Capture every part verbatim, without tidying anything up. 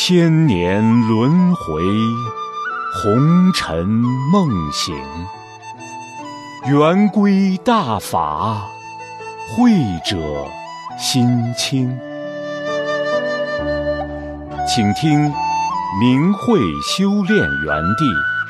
千年轮回，红尘梦醒，圆规大法，慧者心清。请听明慧修炼园地。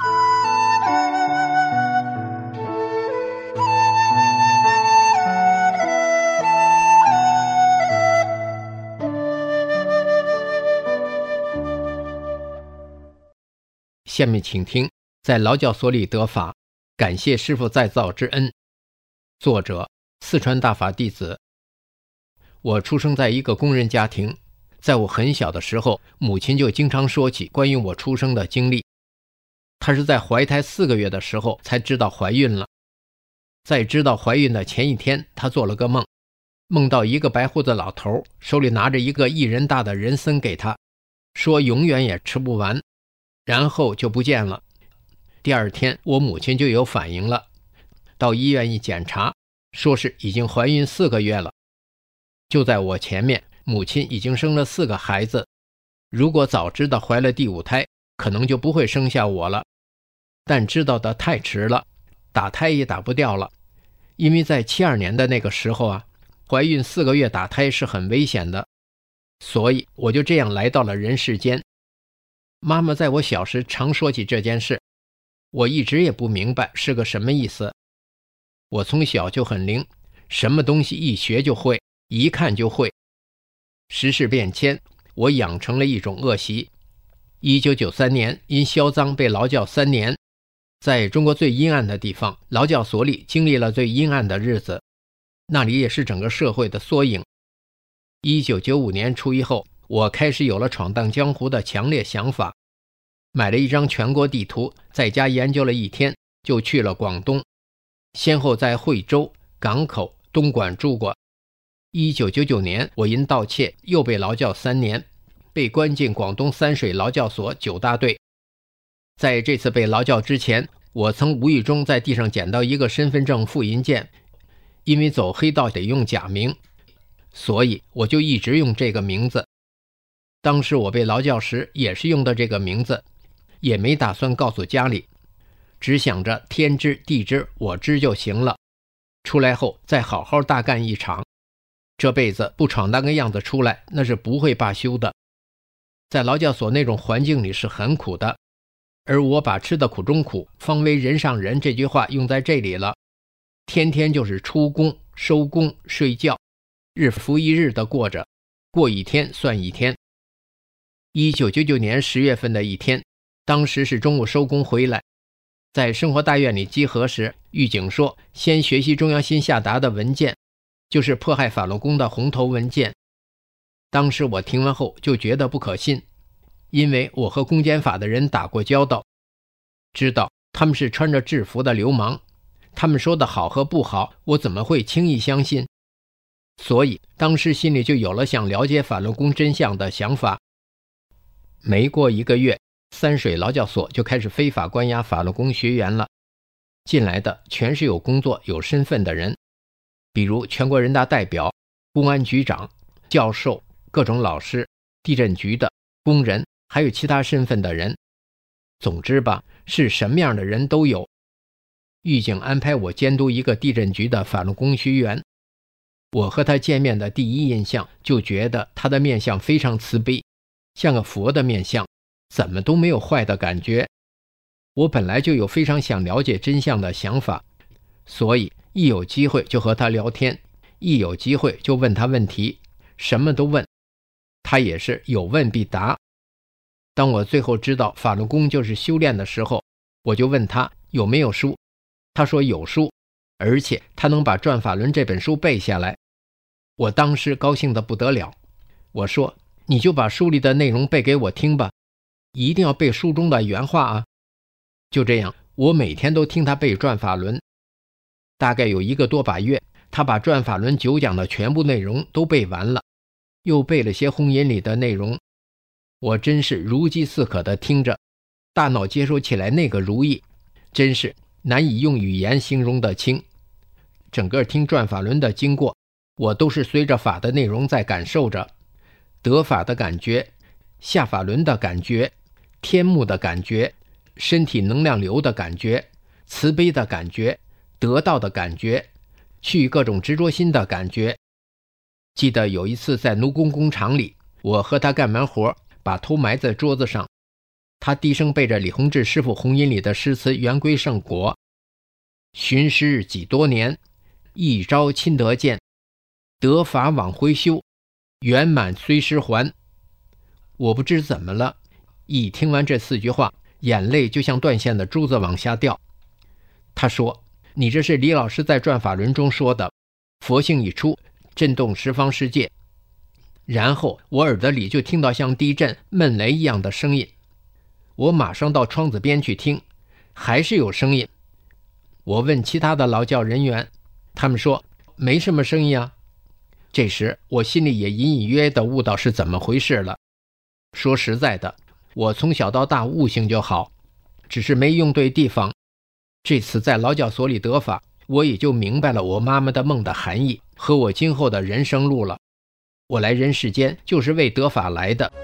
下面请听在劳教所里得法，感谢师父再造之恩。作者：四川大法弟子。我出生在一个工人家庭，在我很小的时候，母亲就经常说起关于我出生的经历。她是在怀胎四个月的时候才知道怀孕了。在知道怀孕的前一天，她做了个梦，梦到一个白胡子老头手里拿着一个一人大的人参给她，说永远也吃不完，然后就不见了。第二天我母亲就有反应了，到医院一检查，说是已经怀孕四个月了。就在我前面，母亲已经生了四个孩子，如果早知道怀了第五胎，可能就不会生下我了。但知道的太迟了，打胎也打不掉了。因为在七二年的那个时候啊，怀孕四个月打胎是很危险的，所以我就这样来到了人世间。妈妈在我小时常说起这件事，我一直也不明白是个什么意思。我从小就很灵，什么东西一学就会，一看就会。时事变迁，我养成了一种恶习。一九九三年因销赃被劳教三年，在中国最阴暗的地方，劳教所里经历了最阴暗的日子，那里也是整个社会的缩影。一九九五年初一后，我开始有了闯荡江湖的强烈想法，买了一张全国地图，在家研究了一天，就去了广东，先后在惠州、港口、东莞住过。一九九九年，我因盗窃又被劳教三年，被关进广东三水劳教所九大队。在这次被劳教之前，我曾无意中在地上捡到一个身份证复印件，因为走黑道得用假名，所以我就一直用这个名字。当时我被劳教时也是用的这个名字，也没打算告诉家里，只想着天知地知我知就行了，出来后再好好大干一场。这辈子不闯荡个样子出来，那是不会罢休的。在劳教所那种环境里是很苦的，而我把吃的苦中苦，方为人上人这句话用在这里了。天天就是出工、收工、睡觉，日复一日的过着，过一天算一天。一九九九年十月份的一天，当时是中午收工回来，在生活大院里集合时，狱警说先学习中央新下达的文件，就是迫害法轮功的红头文件。当时我听完后就觉得不可信，因为我和公检法的人打过交道，知道他们是穿着制服的流氓，他们说的好和不好，我怎么会轻易相信？所以当时心里就有了想了解法轮功真相的想法。没过一个月，三水劳教所就开始非法关押法轮功学员了。进来的全是有工作有身份的人，比如全国人大代表、公安局长、教授、各种老师、地震局的工人，还有其他身份的人。总之吧，是什么样的人都有。狱警安排我监督一个地震局的法轮功学员，我和他见面的第一印象就觉得他的面相非常慈悲，像个佛的面相，怎么都没有坏的感觉。我本来就有非常想了解真相的想法，所以一有机会就和他聊天，一有机会就问他问题，什么都问。他也是有问必答。当我最后知道法轮功就是修炼的时候，我就问他有没有书，他说有书，而且他能把《转法轮》这本书背下来。我当时高兴得不得了，我说你就把书里的内容背给我听吧，一定要背书中的原话啊。就这样，我每天都听他背《转法轮》，大概有一个多把月，他把《转法轮》九讲的全部内容都背完了，又背了些婚姻里的内容。我真是如饥似渴地听着，大脑接收起来那个如意，真是难以用语言形容得清。整个听《转法轮》的经过，我都是随着法的内容在感受着，得法的感觉， 下法轮的感觉，天幕的感觉，身体能量流的感觉，慈悲的感觉，得到的感觉，去各种执着心的感觉。记得有一次在奴工工厂里，我和他干完活，把头埋在桌子上，他低声背着李洪志师傅红音里的诗词圆归圣果，寻师几多年，一朝亲得见，得法往回修，圆满虽失还。我不知怎么了，一听完这四句话，眼泪就像断线的珠子往下掉。他说，你这是李老师在转法轮中说的，佛性一出，震动十方世界。然后我耳朵里就听到像地震闷雷一样的声音，我马上到窗子边去听，还是有声音。我问其他的劳教人员，他们说没什么声音啊。这时我心里也隐隐约约地悟到是怎么回事了。说实在的，我从小到大悟性就好，只是没用对地方。这次在劳教所里得法，我也就明白了我妈妈的梦的含义和我今后的人生路了。我来人世间就是为得法来的。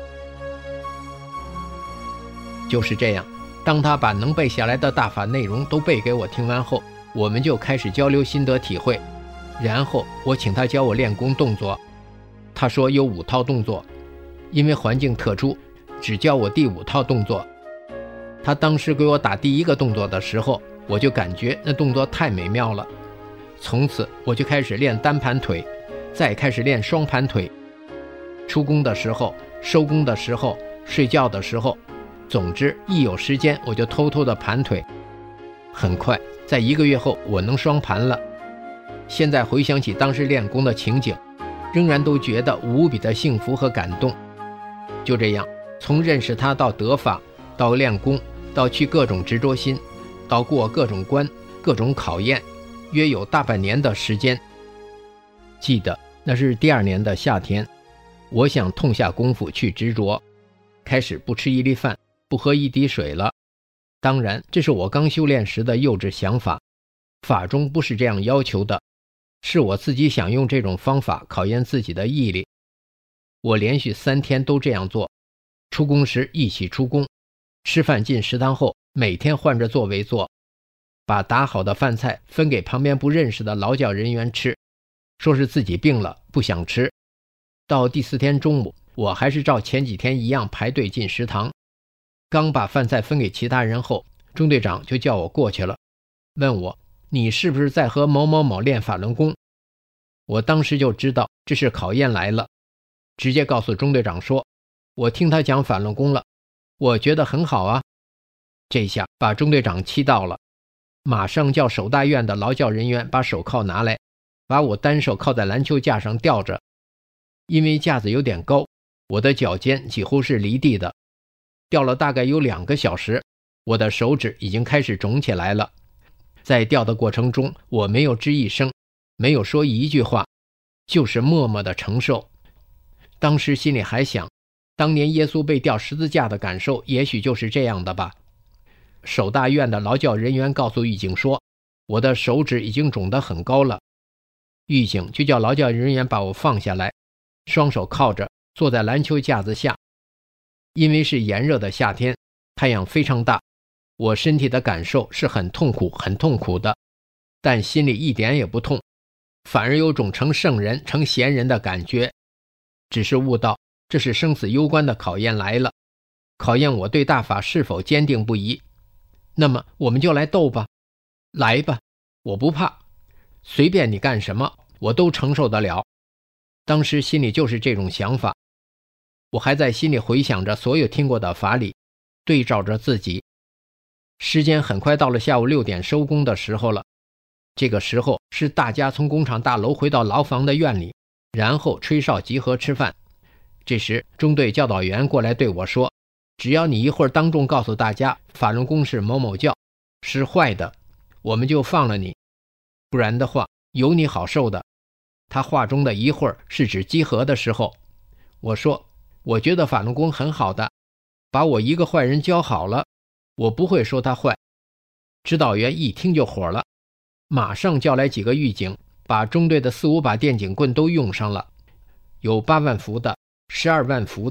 就是这样，当他把能背下来的大法内容都背给我听完后，我们就开始交流心得体会。然后我请他教我练功动作，他说有五套动作，因为环境特殊，只教我第五套动作。他当时给我打第一个动作的时候，我就感觉那动作太美妙了。从此我就开始练单盘腿，再开始练双盘腿。出工的时候，收工的时候，睡觉的时候，总之一有时间我就偷偷的盘腿。很快，在一个月后，我能双盘了。现在回想起当时练功的情景，仍然都觉得无比的幸福和感动。就这样，从认识他到得法，到练功，到去各种执着心，到过各种关、各种考验，约有大半年的时间。记得那是第二年的夏天，我想痛下功夫去执着，开始不吃一粒饭，不喝一滴水了。当然，这是我刚修炼时的幼稚想法，法中不是这样要求的，是我自己想用这种方法考验自己的毅力。我连续三天都这样做，出工时一起出工，吃饭进食堂后每天换着座位坐，把打好的饭菜分给旁边不认识的劳教人员吃，说是自己病了不想吃。到第四天中午，我还是照前几天一样排队进食堂。刚把饭菜分给其他人后，中队长就叫我过去了，问我你是不是在和某某某练法轮功。我当时就知道这是考验来了，直接告诉中队长说，我听他讲法轮功了，我觉得很好啊。这下把中队长气到了，马上叫手大院的劳教人员把手铐拿来，把我单手铐在篮球架上吊着。因为架子有点高，我的脚尖几乎是离地的，吊了大概有两个小时，我的手指已经开始肿起来了。在吊的过程中，我没有吱一声，没有说一句话，就是默默的承受。当时心里还想，当年耶稣被吊十字架的感受也许就是这样的吧。手大院的劳教人员告诉狱警说，我的手指已经肿得很高了。狱警就叫劳教人员把我放下来，双手铐着坐在篮球架子下。因为是炎热的夏天，太阳非常大，我身体的感受是很痛苦很痛苦的，但心里一点也不痛，反而有种成圣人成贤人的感觉。只是悟到这是生死攸关的考验来了，考验我对大法是否坚定不移。那么我们就来斗吧，来吧，我不怕，随便你干什么我都承受得了。当时心里就是这种想法。我还在心里回想着所有听过的法理，对照着自己。时间很快到了下午六点收工的时候了，这个时候是大家从工厂大楼回到牢房的院里，然后吹哨集合吃饭。这时中队教导员过来对我说，只要你一会儿当众告诉大家法轮功是某某教是坏的，我们就放了你，不然的话有你好受的。他话中的一会儿是指集合的时候。我说我觉得法轮功很好的，把我一个坏人教好了，我不会说他坏。指导员一听就火了，马上叫来几个狱警，把中队的四五把电警棍都用上了，有八万伏的、十二万伏的、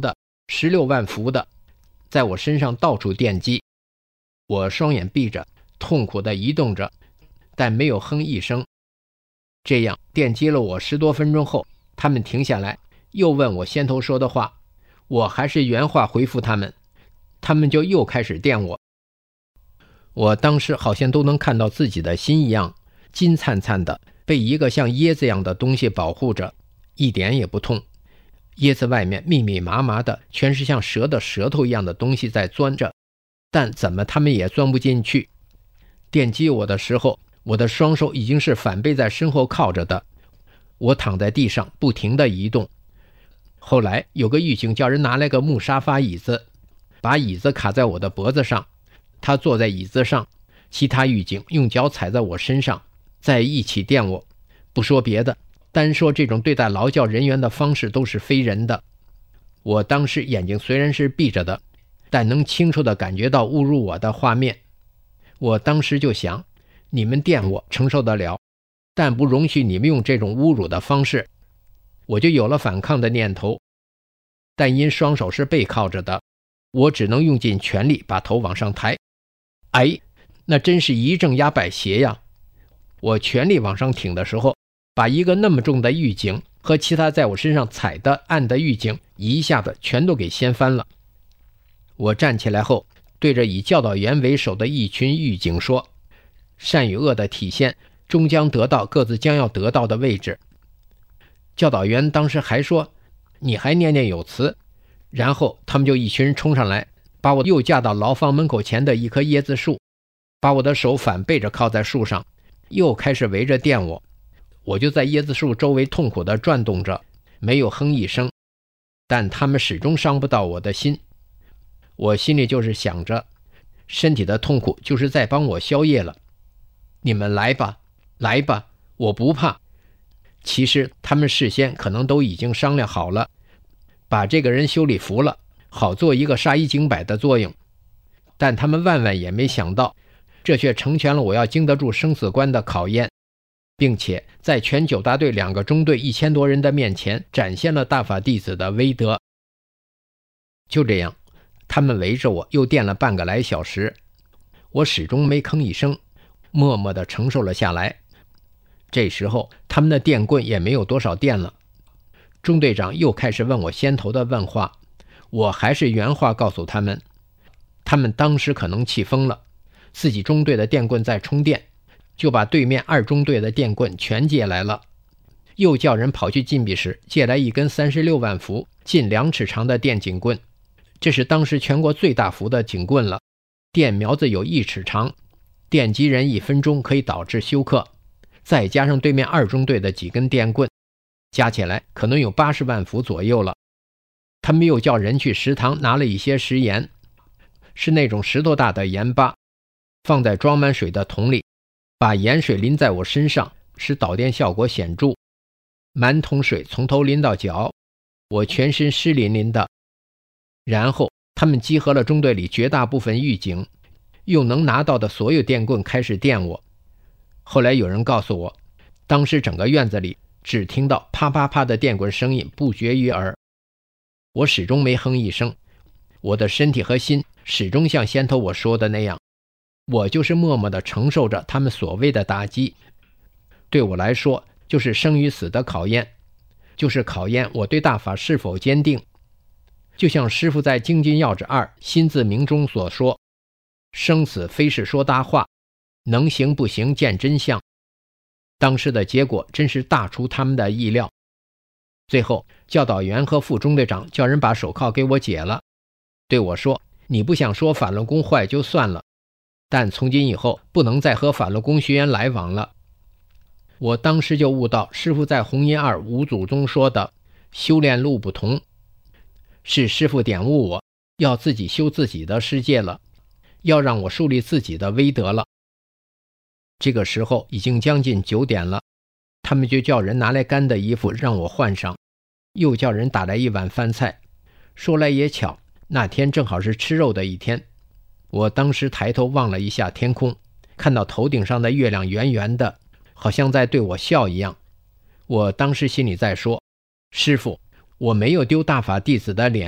十六万伏的，在我身上到处电击。我双眼闭着，痛苦地移动着，但没有哼一声。这样电击了我十多分钟后，他们停下来，又问我先头说的话，我还是原话回复他们，他们就又开始电我。我当时好像都能看到自己的心一样，金灿灿的，被一个像椰子一样的东西保护着，一点也不痛。椰子外面密密麻麻的，全是像蛇的舌头一样的东西在钻着，但怎么他们也钻不进去。电击我的时候，我的双手已经是反背在身后靠着的，我躺在地上不停地移动。后来有个狱警叫人拿来个木沙发椅子，把椅子卡在我的脖子上，他坐在椅子上，其他狱警用脚踩在我身上，再一起电我。不说别的，单说这种对待劳教人员的方式都是非人的。我当时眼睛虽然是闭着的，但能清楚地感觉到侮辱我的画面。我当时就想，你们电我承受得了，但不容许你们用这种侮辱的方式。我就有了反抗的念头，但因双手是背靠着的，我只能用尽全力把头往上抬。哎，那真是一正压百邪呀！我全力往上挺的时候，把一个那么重的狱警和其他在我身上踩的按的狱警一下子全都给掀翻了。我站起来后，对着以教导员为首的一群狱警说，善与恶的体现终将得到各自将要得到的位置。教导员当时还说，你还念念有词。然后他们就一群人冲上来，把我又架到牢房门口前的一棵椰子树，把我的手反背着靠在树上，又开始围着电我。我就在椰子树周围痛苦地转动着，没有哼一声，但他们始终伤不到我的心。我心里就是想着，身体的痛苦就是在帮我消业了。你们来吧，来吧，我不怕。其实他们事先可能都已经商量好了，把这个人修理服了，好做一个杀一儆百的作用。但他们万万也没想到，这却成全了我要经得住生死关的考验，并且在全九大队两个中队一千多人的面前展现了大法弟子的威德。就这样，他们围着我又电了半个来小时，我始终没吭一声，默默地承受了下来。这时候他们的电棍也没有多少电了。中队长又开始问我先头的问话，我还是原话告诉他们。他们当时可能气疯了，自己中队的电棍在充电，就把对面二中队的电棍全借来了，又叫人跑去禁闭室借来一根三十六万伏近两尺长的电警棍，这是当时全国最大伏的警棍了，电苗子有一尺长，电击人一分钟可以导致休克，再加上对面二中队的几根电棍，加起来可能有八十万伏左右了。他们又叫人去食堂拿了一些食盐，是那种石头大的盐巴，放在装满水的桶里，把盐水淋在我身上，使导电效果显著。满桶水从头淋到脚，我全身湿淋淋的。然后他们集合了中队里绝大部分狱警，用能拿到的所有电棍开始电我。后来有人告诉我，当时整个院子里只听到啪啪啪的电棍声音不绝于耳。我始终没哼一声，我的身体和心始终像先头我说的那样，我就是默默地承受着他们所谓的打击。对我来说，就是生与死的考验，就是考验我对大法是否坚定。就像师父在《精进要旨二心自明》中所说，生死非是说大话，能行不行见真相。当时的结果真是大出他们的意料。最后教导员和副中队长叫人把手铐给我解了，对我说，你不想说法轮功坏就算了，但从今以后不能再和法轮功学员来往了。我当时就悟到师父在弘音二五祖中说的修炼路不同，是师父点悟我要自己修自己的世界了，要让我树立自己的威德了。这个时候已经将近九点了，他们就叫人拿来干的衣服让我换上，又叫人打来一碗饭菜。说来也巧，那天正好是吃肉的一天。我当时抬头望了一下天空，看到头顶上的月亮圆圆的，好像在对我笑一样。我当时心里在说，师父，我没有丢大法弟子的脸，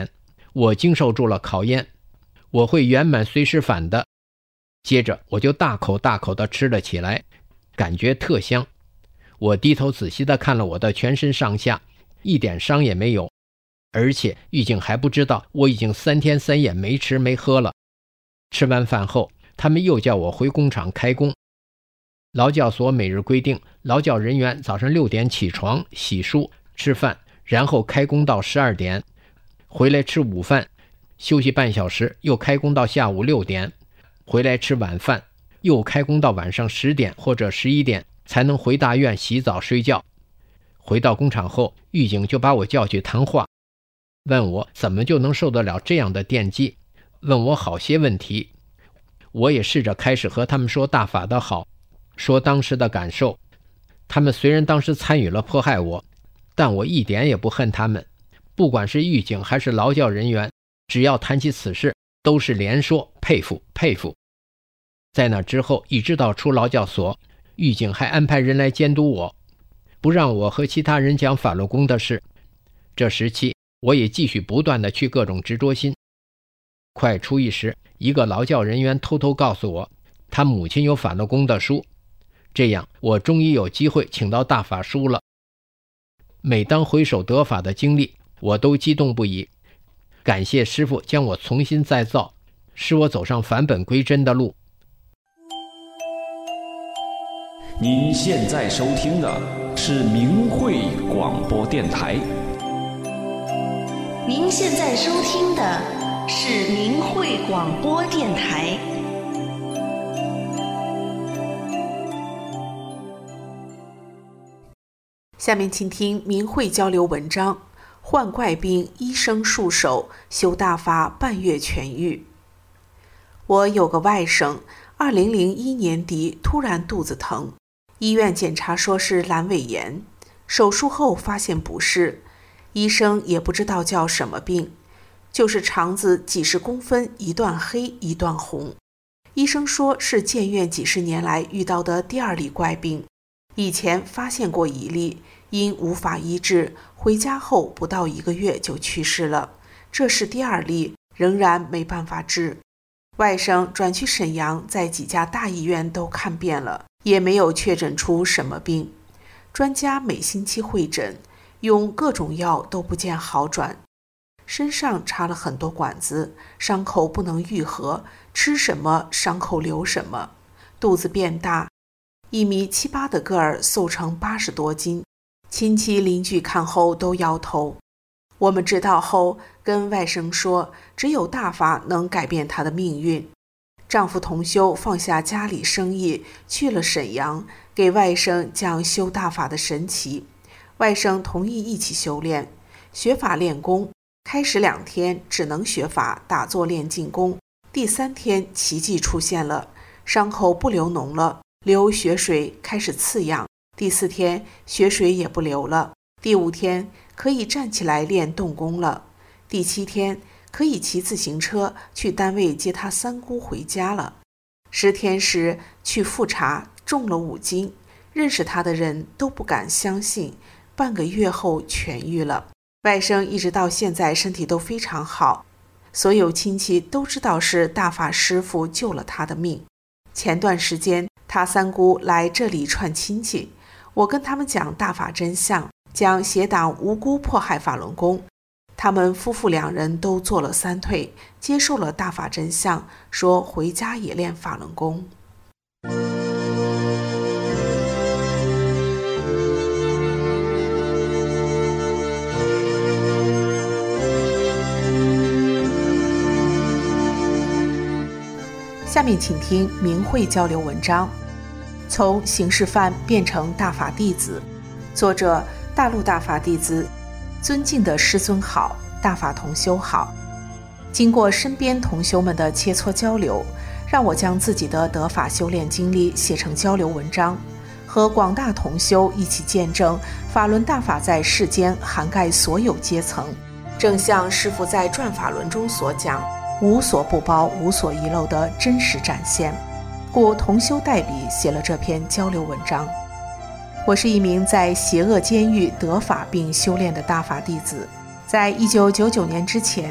我经受住了考验，我会圆满随时返的。接着我就大口大口地吃了起来，感觉特香。我低头仔细地看了我的全身上下，一点伤也没有，而且狱警还不知道我已经三天三夜没吃没喝了。吃完饭后，他们又叫我回工厂开工。劳教所每日规定，劳教人员早上六点起床、洗漱、吃饭，然后开工到十二点，回来吃午饭，休息半小时，又开工到下午六点，回来吃晚饭，又开工到晚上十点或者十一点，才能回大院洗澡睡觉。回到工厂后，狱警就把我叫去谈话，问我怎么就能受得了这样的电击，问我好些问题。我也试着开始和他们说大法的好，说当时的感受。他们虽然当时参与了迫害我，但我一点也不恨他们。不管是狱警还是劳教人员，只要谈起此事，都是连说佩服佩服。在那之后，一直到出劳教所，狱警还安排人来监督我，不让我和其他人讲法轮功的事。这时期，我也继续不断地去各种执着心。快初一时，一个劳教人员偷偷告诉我，他母亲有法轮功的书，这样我终于有机会请到大法书了。每当回首得法的经历，我都激动不已，感谢师父将我重新再造，使我走上返本归真的路。 您现在收听的是明慧广播电台。 您现在收听的是明慧广播电台。 下面请听明慧交流文章：患怪病，医生束手，修大法半月痊愈。我有个外甥，二零零一年底突然肚子疼，医院检查说是阑尾炎，手术后发现不是，医生也不知道叫什么病，就是肠子几十公分，一段黑一段红。医生说是建院几十年来遇到的第二例怪病，以前发现过一例，因无法医治，回家后不到一个月就去世了。这是第二例，仍然没办法治。外甥转去沈阳，在几家大医院都看遍了，也没有确诊出什么病。专家每星期会诊，用各种药都不见好转。身上插了很多管子，伤口不能愈合，吃什么伤口流什么。肚子变大，一米七八的个儿瘦成八十多斤，亲戚邻居看后都摇头。我们知道后，跟外甥说，只有大法能改变他的命运。丈夫同修放下家里生意，去了沈阳，给外甥讲修大法的神奇。外甥同意一起修炼，学法练功。开始两天只能学法打坐练静功，第三天奇迹出现了，伤口不流脓了，流血水开始刺痒。第四天血水也不流了，第五天可以站起来练动功了，第七天可以骑自行车去单位接他三姑回家了。十天时去复查，重了五斤，认识他的人都不敢相信，半个月后痊愈了。外甥一直到现在身体都非常好，所有亲戚都知道是大法师父救了他的命。前段时间他三姑来这里串亲戚，我跟他们讲大法真相，讲邪党无辜迫害法轮功，他们夫妇两人都做了三退，接受了大法真相，说回家也练法轮功。下面请听明慧交流文章：从刑事犯变成大法弟子。作者：大陆大法弟子。尊敬的师尊好，大法同修好。经过身边同修们的切磋交流，让我将自己的得法修炼经历写成交流文章，和广大同修一起见证法轮大法在世间涵盖所有阶层，正像师父在转法轮中所讲，无所不包，无所遗漏的真实展现。故同修代笔写了这篇交流文章。我是一名在邪恶监狱得法并修炼的大法弟子。在一九九九年之前，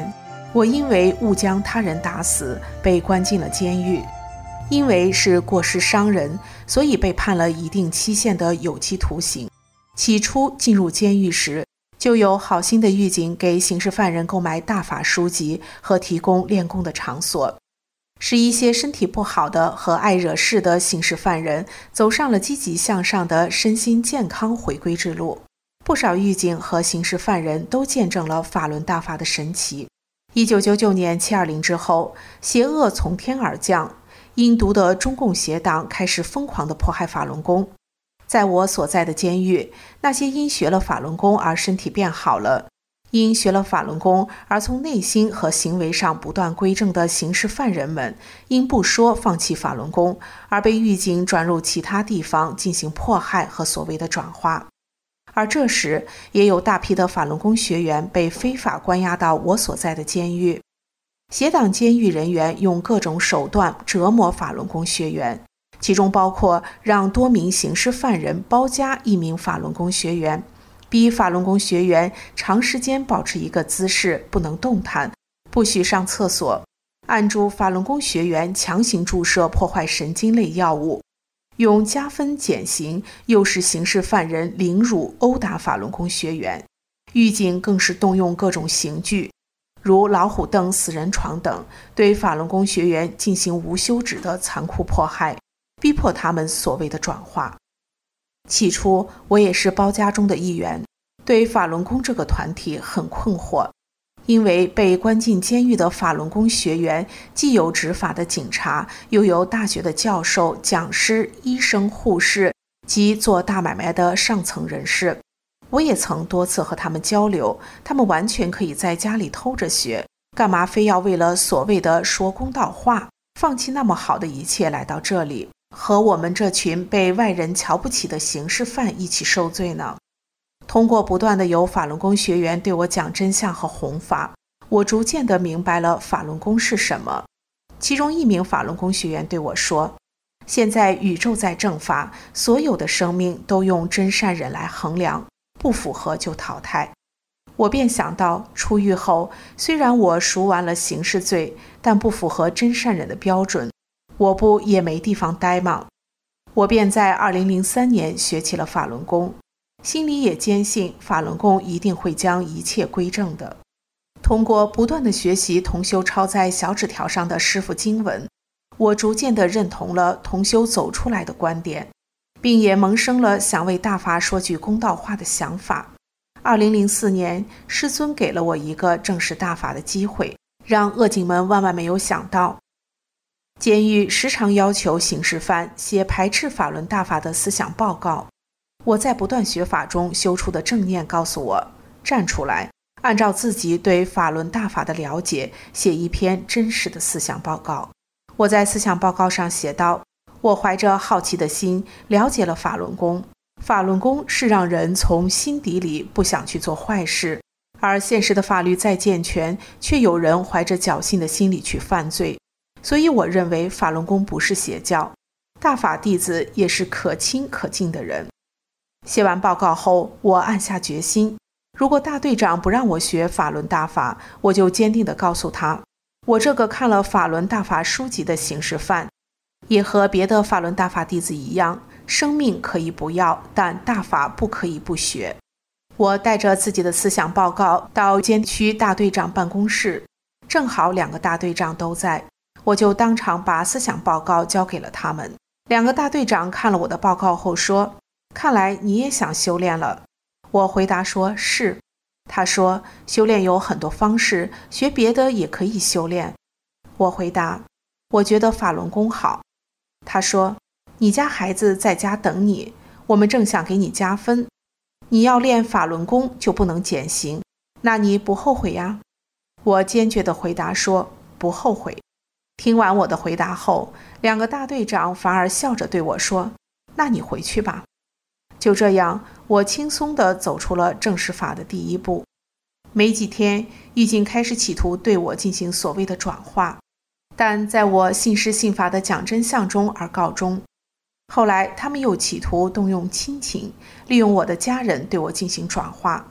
我因为误将他人打死，被关进了监狱。因为是过失伤人，所以被判了一定期限的有期徒刑。起初进入监狱时，就有好心的狱警给刑事犯人购买大法书籍和提供练功的场所，使一些身体不好的和爱惹事的刑事犯人走上了积极向上的身心健康回归之路。不少狱警和刑事犯人都见证了法轮大法的神奇。一九九九年七二零之后，邪恶从天而降，阴毒的中共邪党开始疯狂地迫害法轮功。在我所在的监狱，那些因学了法轮功而身体变好了，因学了法轮功而从内心和行为上不断归正的刑事犯人们，因不说放弃法轮功而被狱警转入其他地方进行迫害和所谓的转化。而这时也有大批的法轮功学员被非法关押到我所在的监狱。邪党监狱人员用各种手段折磨法轮功学员，其中包括让多名刑事犯人包夹一名法轮功学员，逼法轮功学员长时间保持一个姿势，不能动弹，不许上厕所，按住法轮功学员强行注射破坏神经类药物，用加分减刑诱使刑事犯人凌辱殴打法轮功学员。狱警更是动用各种刑具，如老虎凳、死人床等，对法轮功学员进行无休止的残酷迫害，逼迫他们所谓的转化。起初我也是包夹中的一员，对法轮功这个团体很困惑，因为被关进监狱的法轮功学员既有执法的警察，又有大学的教授、讲师、医生、护士及做大买卖的上层人士。我也曾多次和他们交流，他们完全可以在家里偷着学，干嘛非要为了所谓的说公道话，放弃那么好的一切来到这里，和我们这群被外人瞧不起的刑事犯一起受罪呢？通过不断的有法轮功学员对我讲真相和弘法，我逐渐地明白了法轮功是什么。其中一名法轮功学员对我说，现在宇宙在正法，所有的生命都用真善忍来衡量，不符合就淘汰。我便想到，出狱后虽然我赎完了刑事罪，但不符合真善忍的标准，我不也没地方待吗？我便在二零零三年学起了法轮功，心里也坚信法轮功一定会将一切归正的。通过不断的学习同修抄在小纸条上的师父经文，我逐渐地认同了同修走出来的观点，并也萌生了想为大法说句公道话的想法。二零零四年，师尊给了我一个正式大法的机会，让恶警们万万没有想到。监狱时常要求刑事犯写排斥法轮大法的思想报告。我在不断学法中修出的正念告诉我，站出来，按照自己对法轮大法的了解，写一篇真实的思想报告。我在思想报告上写道，我怀着好奇的心了解了法轮功。法轮功是让人从心底里不想去做坏事，而现实的法律再健全，却有人怀着侥幸的心理去犯罪。所以我认为法轮功不是邪教，大法弟子也是可亲可敬的人。写完报告后，我暗下决心，如果大队长不让我学法轮大法，我就坚定地告诉他，我这个看了法轮大法书籍的刑事犯，也和别的法轮大法弟子一样，生命可以不要，但大法不可以不学。我带着自己的思想报告到监区大队长办公室，正好两个大队长都在，我就当场把思想报告交给了他们。两个大队长看了我的报告后说，看来你也想修炼了。我回答说是。他说，修炼有很多方式，学别的也可以修炼。我回答，我觉得法轮功好。他说，你家孩子在家等你，我们正想给你加分，你要练法轮功就不能减刑，那你不后悔呀？我坚决地回答说，不后悔。听完我的回答后，两个大队长反而笑着对我说，那你回去吧。就这样，我轻松地走出了正式法的第一步。没几天，狱警开始企图对我进行所谓的转化，但在我信师信法的讲真相中而告终。后来他们又企图动用亲情，利用我的家人对我进行转化。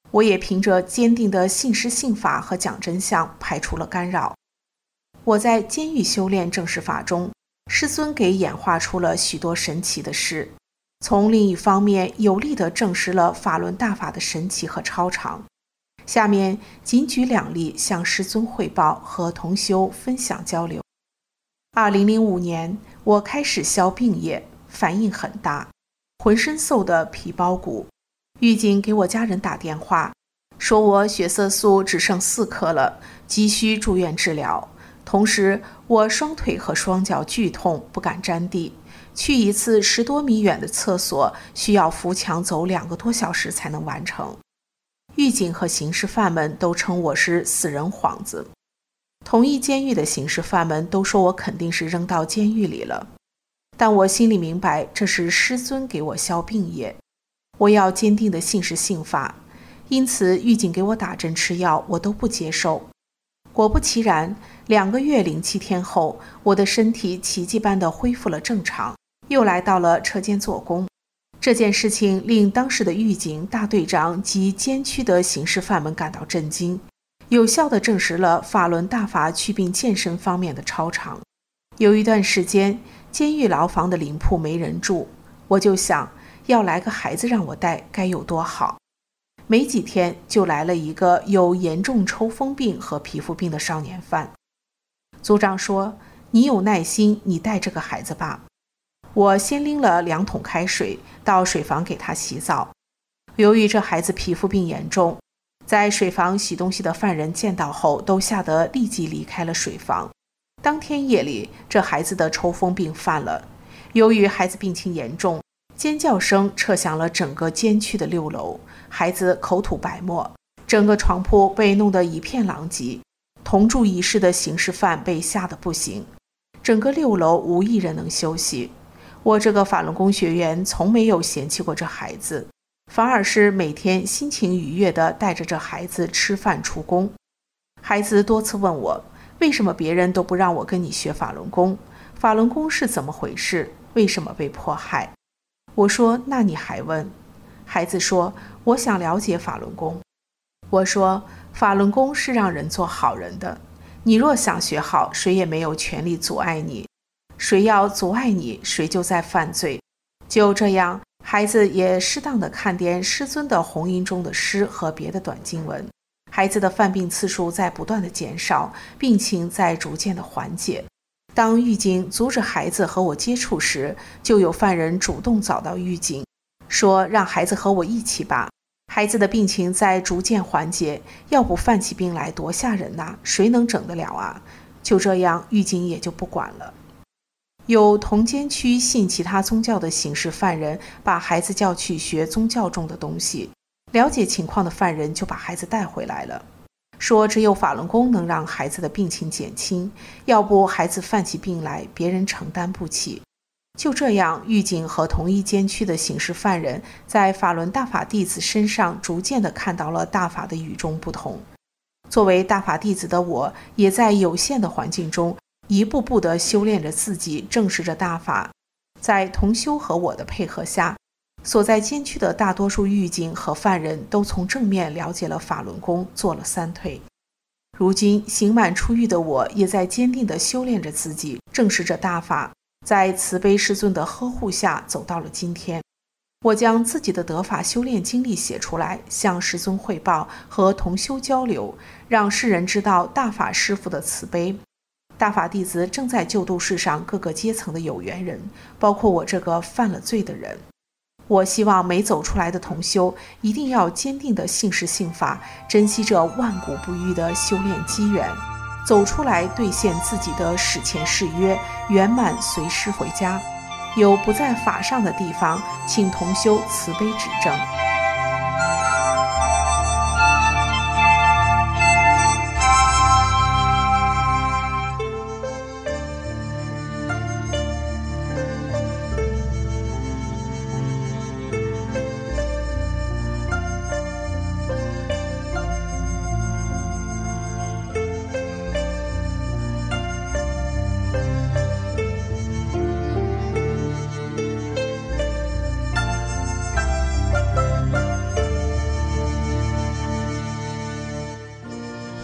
我也凭着坚定的信师信法和讲真相排除了干扰。我在监狱修炼正式法中，师尊给演化出了许多神奇的事，从另一方面有力地证实了法轮大法的神奇和超常。下面仅举两例向师尊汇报和同修分享交流。二零零五年，我开始消病液，反应很大，浑身瘦得皮包骨。狱警给我家人打电话，说我血色素只剩四克了，急需住院治疗。同时，我双腿和双脚剧痛，不敢沾地，去一次十多米远的厕所需要扶墙走两个多小时才能完成。狱警和刑事犯们都称我是死人幌子。同一监狱的刑事犯们都说我肯定是扔到监狱里了，但我心里明白这是师尊给我消病液，我要坚定的信师信法，因此狱警给我打针吃药我都不接受。果不其然，两个月零七天后，我的身体奇迹般的恢复了正常，又来到了车间做工。这件事情令当时的狱警、大队长及监区的刑事犯们感到震惊，有效地证实了法轮大法祛病健身方面的超常。有一段时间，监狱牢房的灵铺没人住，我就想要来个孩子让我带该有多好。没几天就来了一个有严重抽风病和皮肤病的少年犯。组长说，你有耐心，你带这个孩子吧。我先拎了两桶开水到水房给他洗澡。由于这孩子皮肤病严重，在水房洗东西的犯人见到后都吓得立即离开了水房。当天夜里，这孩子的抽风病犯了。由于孩子病情严重，尖叫声彻响了整个监区的六楼，孩子口吐白沫，整个床铺被弄得一片狼藉。同住一室的刑事犯被吓得不行，整个六楼无一人能休息。我这个法轮功学员从没有嫌弃过这孩子，反而是每天心情愉悦地带着这孩子吃饭出工。孩子多次问我，为什么别人都不让我跟你学法轮功？法轮功是怎么回事？为什么被迫害？我说，那你还问？孩子说，我想了解法轮功。我说，法轮功是让人做好人的，你若想学好，谁也没有权利阻碍你。谁要阻碍你，谁就在犯罪。就这样，孩子也适当的看点师尊的红音中的诗和别的短经文。孩子的犯病次数在不断的减少，病情在逐渐的缓解。当狱警阻止孩子和我接触时，就有犯人主动找到狱警，说让孩子和我一起吧。孩子的病情在逐渐缓解，要不犯起病来多吓人呐，谁能整得了啊？就这样，狱警也就不管了。有同监区信其他宗教的刑事犯人把孩子叫去学宗教中的东西，了解情况的犯人就把孩子带回来了，说只有法轮功能让孩子的病情减轻，要不孩子犯起病来别人承担不起。就这样，狱警和同一监区的刑事犯人在法轮大法弟子身上逐渐地看到了大法的与众不同。作为大法弟子的我，也在有限的环境中一步步地修炼着自己，证实着大法。在同修和我的配合下，所在监区的大多数狱警和犯人都从正面了解了法轮功，做了三退。如今刑满出狱的我，也在坚定地修炼着自己，证实着大法，在慈悲师尊的呵护下走到了今天。我将自己的得法修炼经历写出来，向师尊汇报和同修交流，让世人知道大法师父的慈悲。大法弟子正在救度世上各个阶层的有缘人，包括我这个犯了罪的人。我希望没走出来的同修一定要坚定的信师信法，珍惜这万古不渝的修炼机缘，走出来兑现自己的史前誓约，圆满随师回家。有不在法上的地方，请同修慈悲指正。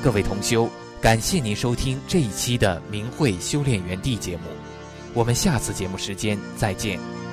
各位同修，感谢您收听这一期的明慧修炼园地节目，我们下次节目时间再见。